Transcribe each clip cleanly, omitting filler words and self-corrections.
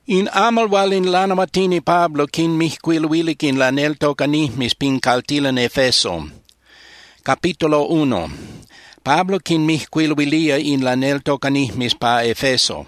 In amal walin lanamatini Pablo kin mihquiluilik in lanel tocanihmis pin caltilan Efeso. Capítulo 1. Pablo kin mihquiluilia in lanel tocanihmis pa Efeso.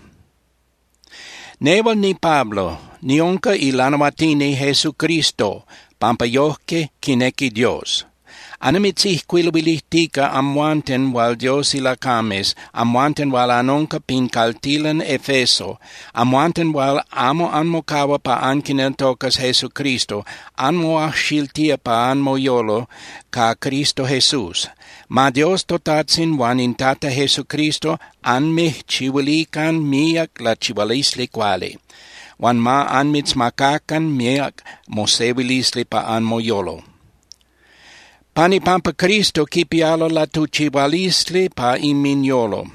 Neval ni Pablo, ni onca y lanamatini Jesucristo, pampa yohke kineki Dios. Anamitsihquiluilihtika amuanten wal Dios ilakames, amuanten wal anonca pin caltilan Efeso, amuanten wal amo anmokawa pa ankinel tocas Jesucristo, anmo achiltia pa anmo yolo ka Cristo Jesus. Ma Dios totatsin wan in tata Jesucristo anmih chiwilikan miak la chiwalisli quali. Wan ma anmits makakan miak mosewilisli pa anmo yolo. Pani pampa Cristo kipialo la tuchivalisli pa iminyolo.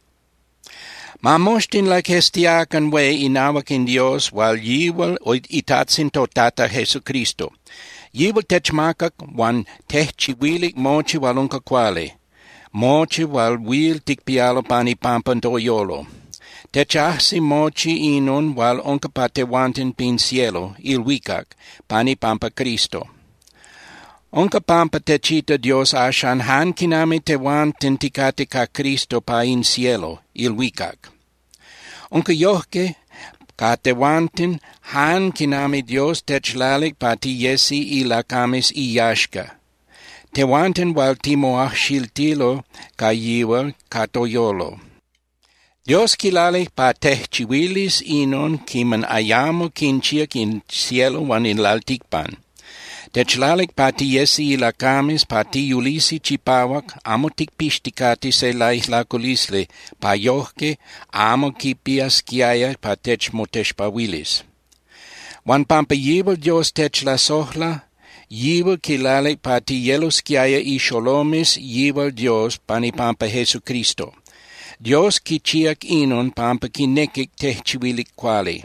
Ma mostin la kestiakan we inawak in Dios wal yiwal itatsin totata Jesucristo. Yiwal techmakak wan techchiwilik mochi walunka kwale. Mochi wal wil tikpialo pani pampa toyolo. Techahsi mochi inon wal onka patewanten pin cielo ilwikak pani pampa Cristo. Onka pampa techita Dios ashan han kinami tewanten tikate ka Cristo pa in cielo, ilwikak. Onka yohke ka tewanten han kinami Dios techlalik pa ti yesi ilakamis iyashka. Tewanten wal timoachiltilo ka yiwal katoyolo. Dios kilalik pa techchiwilis inon kiman ayamo kinchiak in cielo wan in laltikpan. Techlalik pati yesi ilakamis pati yulisi chipawak amo tikpishtikati se laihlakulisle pa yohke amo kipias kiaya pa techmoteshpawilis. Wan pampa yiwal Dios techlasohla, yiwal kilalik pati yelos kiaya isholomis yiwal Dios pani pampa Jesucristo. Dios kichiak inon pampa kinekik techchiwilik kwali.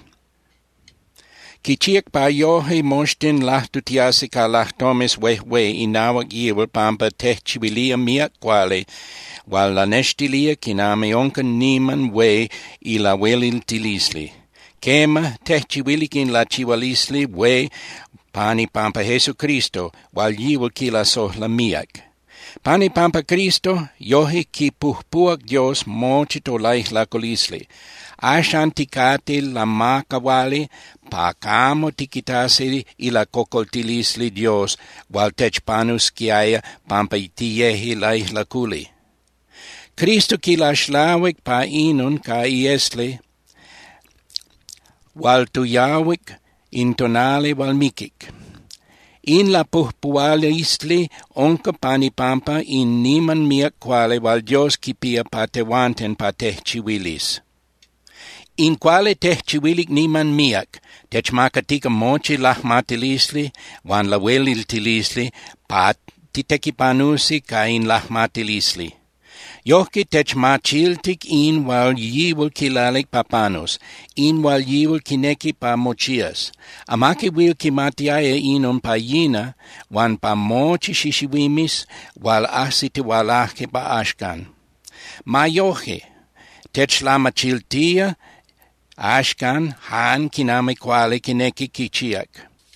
Kichiak pa yohe mostin lahtutiasi ka lahtomis wehwe inawak yiwal pampa techchiwilia miak kwale, wal la neshtilia kiname onkan niman we ila weliltilisli. Kema techchiwilik in la chiwalisli we pani pampa Jesucristo, wal yiwal kila sohla miak. Pani pampa Cristo, yohe ki puhpuak Dios mochito laihlakulisli. Ashan tikate la makawali, pakamo tikitasi ila kokoltilisli Dios, wal techpanus kiaya pampa itiyehi laihlakuli. Cristo kilashlawik pa inon ka iesli, wal tuyawik intonale wal mikik. In la puhpualisli onka pani pampa in niman miak quale wal Dios kipia pa tewanten pa techchiwilis. In quale techchiwilik niman miak, techmakatika mochi lahmatilisli, wan la weliltilisli, pa titekipanusi ka in lahmatilisli. Yohke techmachiltik in wal yiwal kilalik papanos, in wal yiwal kineki pa mochias. Amaki wil kimatiaya inon pa yina, wan pa mochi shishiwimis, wal asiti walake pa ashkan. Ma yohe, techlamachiltia, ashkan han kiname kwale kineki kichiak.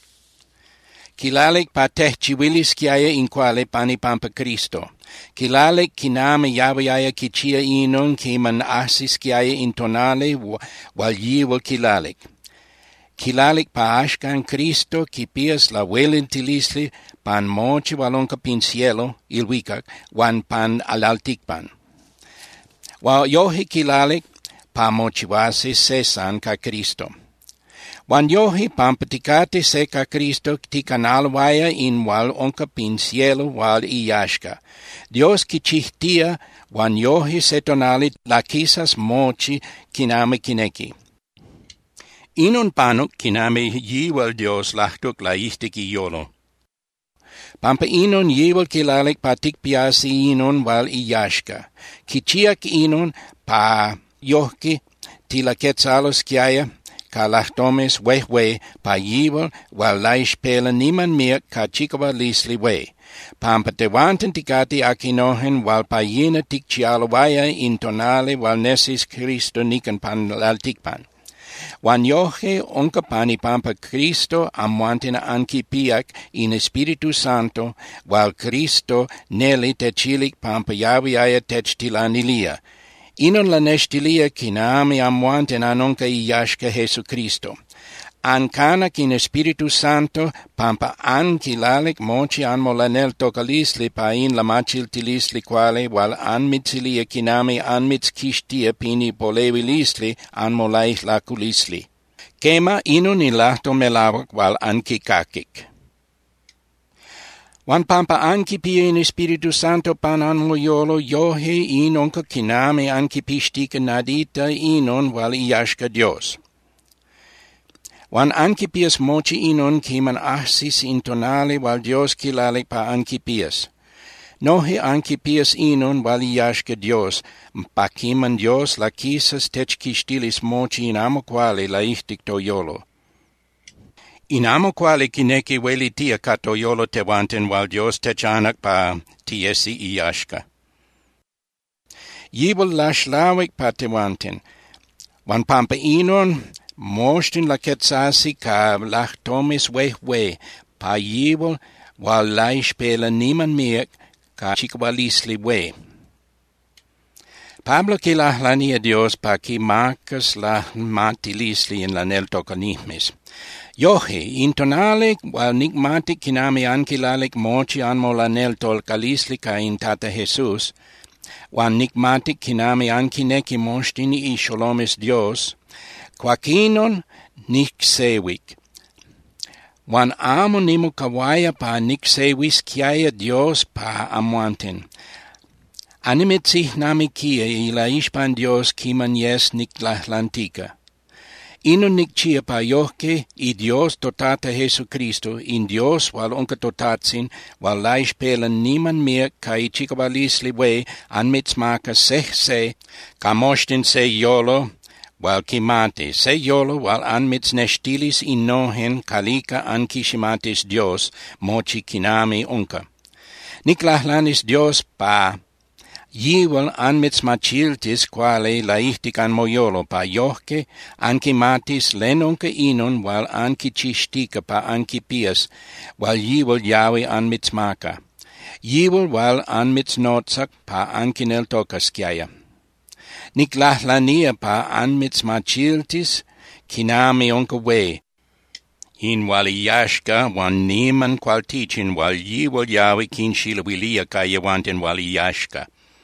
Kilalik pa techchiwilis kiaya in kwale pani pampa Cristo. Kilalik kiname yawayaya kichia inon kiman asis kiaya intonale wal yiwal kilalik. Kilalik pa ashkan Cristo kipias la welentilisli pan mochi walonka pin cielo ilwikak wan pan alaltikpan. Wal yohi kilalik pa mochiwasi sesan ka Cristo. Wan yohi pampatikate se ka Cristo tikanalwaya in wal onka pin cielo wal iyashka. Dios kichihtia wan yohi setonali lakisas mochi kiname kineki. Inon panuk kiname yiwal Dios lahtuk laihtik iyolo. Pampa inon yiwal kilalik patikpiasi inon wal iyashka. Kichiak inon pa yohki tilaketsalos kiaya kalahtomes wehwe pa yiwal wal laishpela niman miak ka chikawa lisli we. Pampa tewanten tikati akinohen wal pa yina tikchialawaya intonale wal nesis Cristo nikan pan laltikpan. Wan yohe onca pani pampa Cristo amuanten anki piak in Espiritu Santo, wal Cristo neli tecilik pampa yaviaya techtilanilia. Inon la nestilia kinami amuanten anonca iashka Jesu Cristo. Ancanak in Espiritu Santo, pampa anki lalek moci anmo lanel tocalisli pa in la maciltilisli quale, wal anmitzilia kinami anmitz kishtia pini polevilisli anmo laich laculisli. Kema inun ilahto melawak wal anki kakik. Wan pampa anki pia in Espiritu Santo pan anmo yolo yohe inonka kinami anki pishtika nadita inon wal iashka Dios. Wan ankipias moci inon kiman ahsis intonale wal Dios kilale pa ankipias. Nohe ankipias inon wal iashke Dios, pa kiman Dios la kisas techkistilis moci in amo quale la ihtik toyolo. In amo quale kineki welitia ka toyolo tewanten wal Dios techanak pa tiesi iashka. Yibul lashlawik pa tewanten. Wan pampa inon moshtin la ketsasi ka lachtomis wehwe, pa yibol wal laispela niman miek ka chikawalisli we. Pablo ki lahlania Dios pa ki marcas la matilisli in la neltokanismis. Yohe, intonale wal nigmatik kinami ankilalek mochi anmo la neltolkalisli ka in tata Jesus, wan nigmatik kinami ankineki moshtin I sholomis Dios, quaquinon nixewik. Wan amo nimu kawaya pa nixewis kiaya Dios pa amuanten. Animetzih nami kia ila ishpan Dios kiman yes niklahlantika. Inon nikchia pa yohke I Dios totata Jesucristo in Dios wal onka totatsin wal laispelen niman meer kai chikabalisli we anmitsmaka se kamoshtin se yolo wal kimate se yolo wal anmits nestilis innohen kalika ankishimatis Dios mochi kinami onka. Niklahlanis Dios pa yiwal anmits machiltis quale laihtikan moyolo pa yohke ankimatis lenonka inon wal ankichistika pa ankipias wal yiwal yawi anmits maka. Yiwal wal anmits notsak pa ankinel tokaskiaya. Niklahlania pa anmits machiltis kinami onka we. In wal iyashka wan niman qual tichin wal yiwal yawi kinshilwilia kayawanten wal iyashka.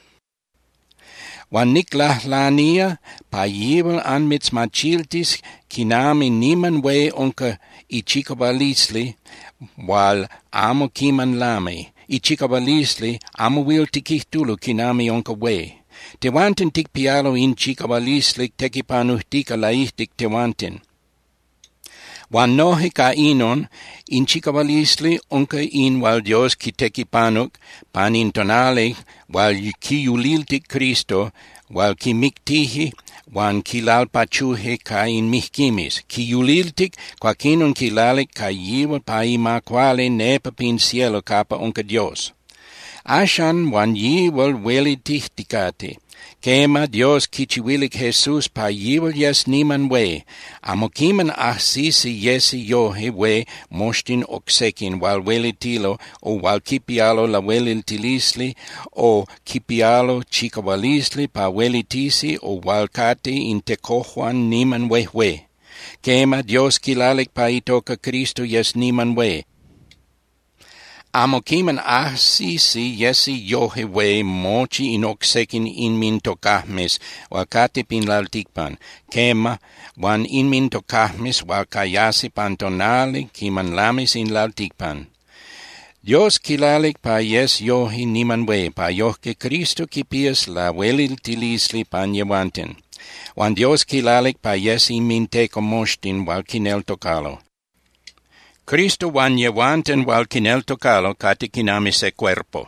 Wan niklahlania pa yiwal anmits machiltis kinami niman we onka ichikabalisli wal amo kiman lame. Ichikabalisli amo wil tikihtulu kinami onka we. Tewanten tikpialo in chikabalislik tekipanuhtika laihtik tewanten. Wan nohe ka inon in chikabalisli onka in wal Dios ki tekipanuk pan intonale wal kiyuliltik Cristo wal ki miktihi wan kilalpachuhe ka in mihkimis. Kiyuliltik quakinon kilalik ka yiwa pa ima quale nepa pin cielo kapa onka Dios. Ashan wan yiwal welitihtikate. Kema Dios kichiwilik Jesus pa yiwal yes niman we. Amo kiman ahsisi yesi yohe we moshtin oksekin wal welitilo o wal kipialo la welitilisli o kipialo chikawalisli pa welitisi o wal kate in tekohuan niman we. Kema Dios kilalik pa itoka Cristo yes niman we. Amo kiman ahsisi yesi yohe we mochi inoksekin in min tokahmes wakati pinlaltikpan. Kema wan in min tokahmes wakayasi pantonale kiman lamis in laltikpan. Dios kilalik pa yes yohi niman we pa yohke Cristo kipias la weliltilisli panyewanten. Wan Dios kilalik pa yes in min teko moshtin wal kinel tokalo. Cristo wan yewanten wal kinel tokalo kati kinami se cuerpo.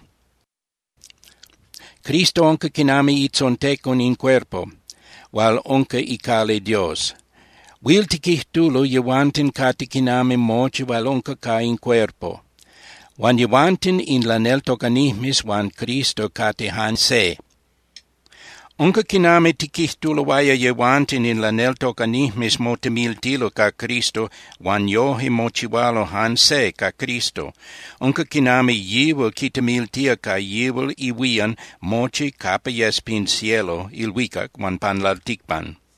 Cristo onka kinami itzontekon in cuerpo, wal onka ikale Dios. Wil tikihtulo yewanten kati kinami mochi wal onka ka in cuerpo. Wan yewanten in la neltokanismis wan Cristo kati hanse. Unca kinami tikihtulawaya yewantin in la neltokanihmis motimiltilo ka Cristo, wan yohi mochiwalo hanse ka Cristo. Unca kinami yiwil kitamiltia ka yiwil iwian mochi kapa yespin cielo ilwikak wan panlaltikpan.